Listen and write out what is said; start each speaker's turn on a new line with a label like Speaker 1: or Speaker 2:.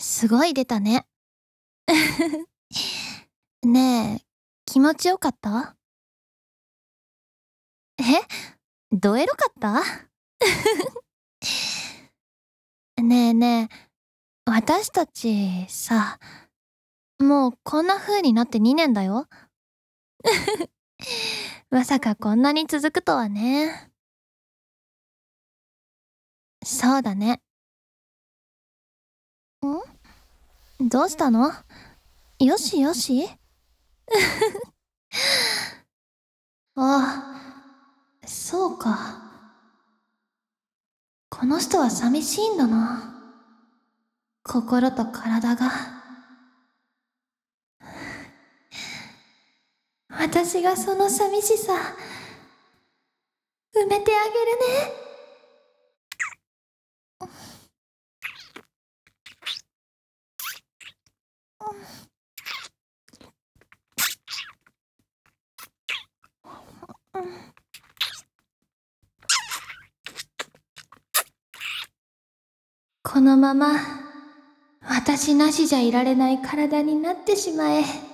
Speaker 1: すごい出たね。ねえ、気持ちよかった？え？どエロかった？ねえねえ、私たちさ、もうこんな風になって2年だよ。まさかこんなに続くとはね。そうだね。どうしたの？よしよし？ああ、そうか。この人は寂しいんだな。心と体が。私がその寂しさ、埋めてあげるね。このまま、私なしじゃいられない体になってしまえ。